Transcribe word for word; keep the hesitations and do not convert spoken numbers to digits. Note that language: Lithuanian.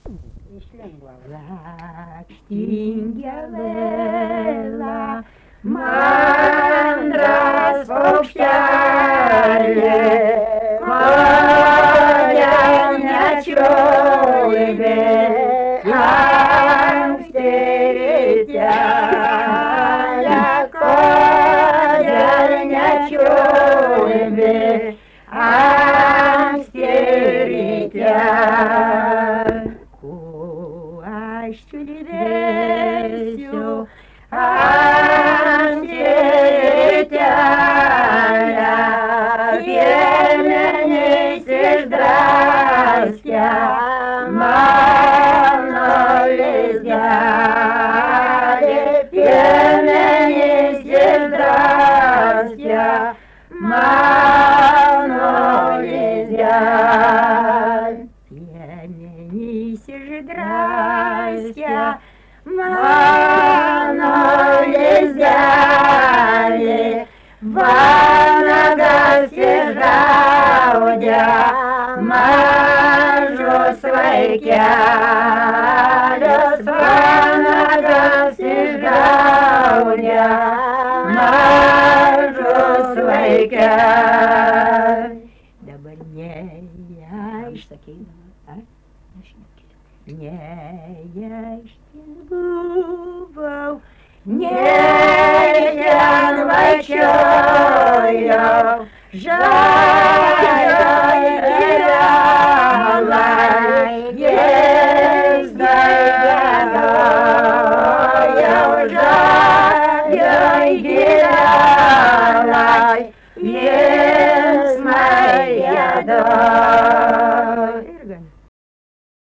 Lakštingėlėlą, mandras paukštelė, koja nečiulbė, anksti rytelę, koja nečiulbė, anksti rytelę. Aš čiulbėsiu anksti rytelę, piemenys išdraskė mano lizdelį, piemenys išdraskė mano lizdelį. Piemenys išdraskė mano lizdelį, vanagas išgaudė mažus vaikelius, vanagas išgaudė mažus vaikelius. Dabar ne, aš sakydama, ne, aš ten buvau, ne ten vaikščiojau, žalią